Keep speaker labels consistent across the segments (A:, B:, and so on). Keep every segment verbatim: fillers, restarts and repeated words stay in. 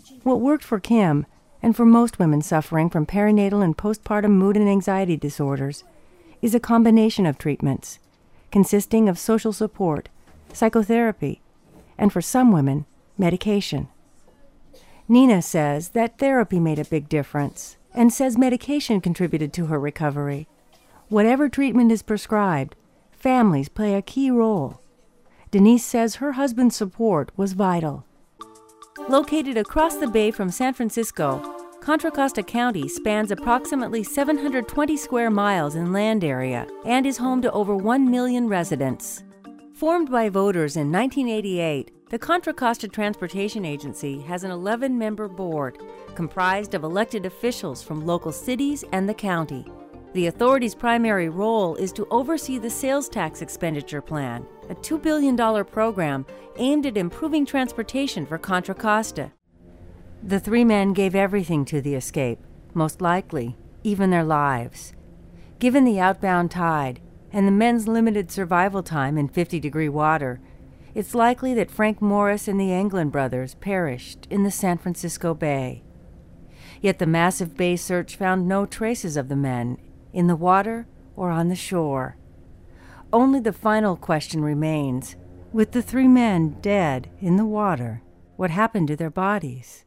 A: What worked for Kim, and for most women suffering from perinatal and postpartum mood and anxiety disorders, is a combination of treatments, consisting of social support, psychotherapy, and for some women, medication. Nina says that therapy made a big difference, and says medication contributed to her recovery. Whatever treatment is prescribed, families play a key role. Denise says her husband's support was vital. Located across the bay from San Francisco, Contra Costa County spans approximately seven hundred twenty square miles in land area and is home to over one million residents. Formed by voters in nineteen eighty-eight, the Contra Costa Transportation Agency has an eleven-member board comprised of elected officials from local cities and the county. The authority's primary role is to oversee the sales tax expenditure plan, a two billion dollars program aimed at improving transportation for Contra Costa. The three men gave everything to the escape, most likely, even their lives. Given the outbound tide and the men's limited survival time in fifty-degree water, it's likely that Frank Morris and the Anglin brothers perished in the San Francisco Bay. Yet the massive bay search found no traces of the men in the water or on the shore. Only the final question remains: with the three men dead in the water, what happened to their bodies?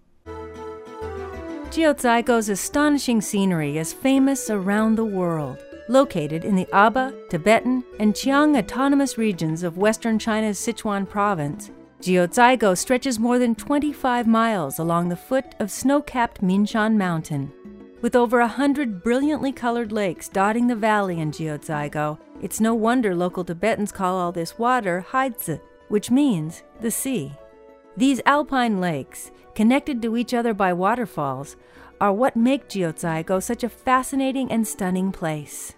A: Jiuzhaigou's astonishing scenery is famous around the world. Located in the Aba, Tibetan, and Qiang autonomous regions of western China's Sichuan province, Jiuzhaigou stretches more than twenty-five miles along the foot of snow-capped Minshan Mountain. With over a hundred brilliantly colored lakes dotting the valley in Jiuzhaigou, it's no wonder local Tibetans call all this water Haizi, which means the sea. These alpine lakes, connected to each other by waterfalls, are what make Jiuzhaigou such a fascinating and stunning place.